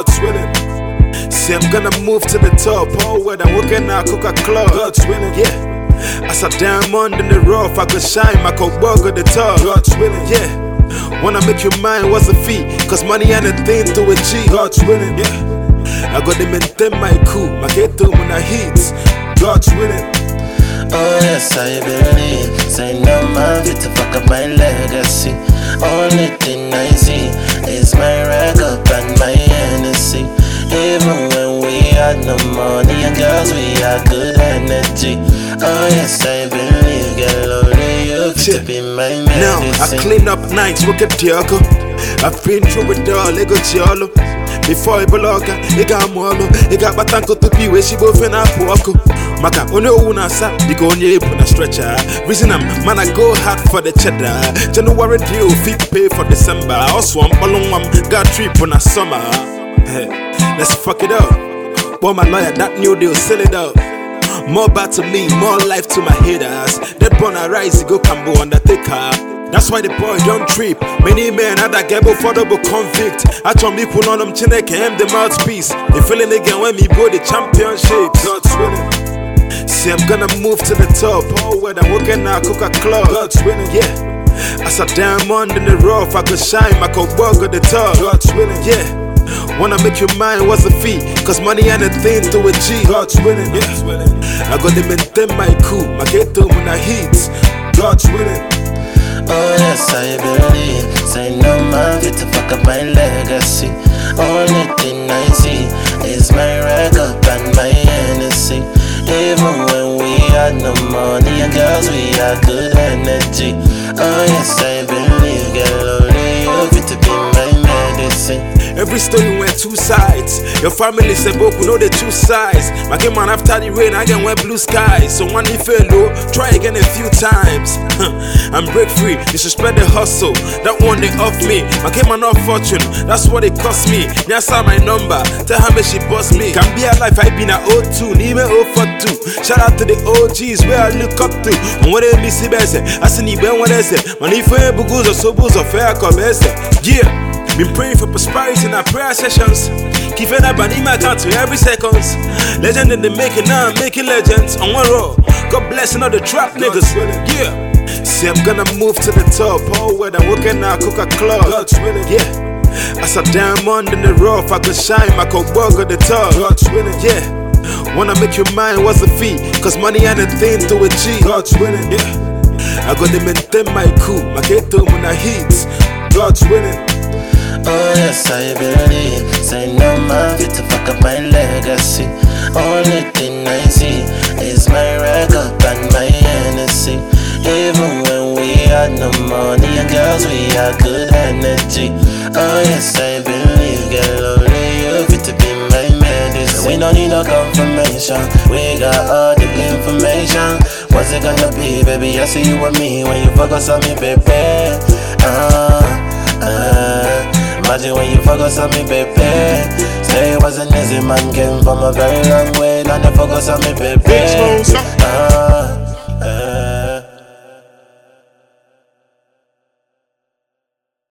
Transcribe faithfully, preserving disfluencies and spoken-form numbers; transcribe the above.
God's willing. See, I'm gonna move to the top. Oh, where I'm working at Coca Club. God's willing, yeah. As a diamond in the rough, I could shine, my cold bug at the top. God's willing, yeah. Wanna make you mine, what's the fee? Cause money ain't a thing to achieve. God's willing, yeah. I gotta maintain my cool, my ghetto when I heat. God's willing. Oh yes, I believe. Say no man fit to fuck up my legacy. Only thing I see is my record and my Hennessy. Even when we had no money and girls, we had good energy. Oh yes, I believe. Get lonely, you fit to be my medicine. Now I clean up nights, look at Diego. I've been through it all, I got yellow. Before I belong, I got molo. I got batanko to be where she both in a poco. Maka only una sa, you go on your a stretcher. Reason I'm man, I go hard for the cheddar. January deal, fit pay for December. I also want balloon one, got trip on a summer. Hey, let's fuck it up. Boy, my lawyer, that new deal, sell it out. More bad to me, more life to my haters. That born a rise, go Cambo Undertaker. That's why the boy don't trip. Many men had a gable for double convict. I told me pull on them chinek and the mouthpiece. They feeling again when me boy the championship. God's willing. See, I'm gonna move to the top. Oh, where I'm working at Coca Club. God's willing, yeah. As a diamond in the rough, I could shine, my cold bug at the top. God's willing, yeah. Wanna make you mine, what's the fee? Cause money ain't a thing to achieve. God's willing, yeah. I gotta maintain my cool, my ghetto when I heat. God's willing. Oh yes, I believe. Say no man fit to fuck up my legacy. Only thing I see is my record and my Hennessy. Even when we had no money and girls, we had good energy. Oh yes, I believe. Get lonely, you fit to be my medicine. Every story went two sides. Your family said both know the two sides. My game man after the rain again went blue skies. So one if low, try again a few times. I'm break free, you should spread the hustle. That one they off me. My game man not fortune, that's what it cost me. Nyasa my number, tell her me she boss me. Can be a life I been a oh two, need me oh four two. Shout out to the O Gs where I look up to. And what they miss it best, I see ni ben what they say. Man if I bugus or so booze or fair come yeah. Been praying for prosperity in our prayer sessions. Keep it up and in my country every seconds. Legend in the making, now I'm making legends. On one roll, God bless all the trap niggas. Yeah. See, I'm gonna move to the top. Oh, where I'm working at Coca Club. God's willing, yeah. As a diamond in the rough, I could shine, my cold bug at the top. God's willing, yeah. Wanna make you mine, what's the fee? Cause money ain't a thing to achieve. God's willing, yeah. I gotta maintain my cool, my ghetto when I heat. God's willing. Oh yes, I believe. Say no man fit to fuck up my legacy. Only thing I see is my record and my Hennessy. Even when we had no money and girls, we had good energy. Oh yes, I believe. Get lonely, you fit to be my medicine. We don't need no confirmation, we got all the information. What's it gonna be, baby? I see you and me when you focus on me, baby. Uh, uh Imagine when you focus on me, baby. Say it wasn't easy, man came from a very long way. Now you focus on me, baby. Uh,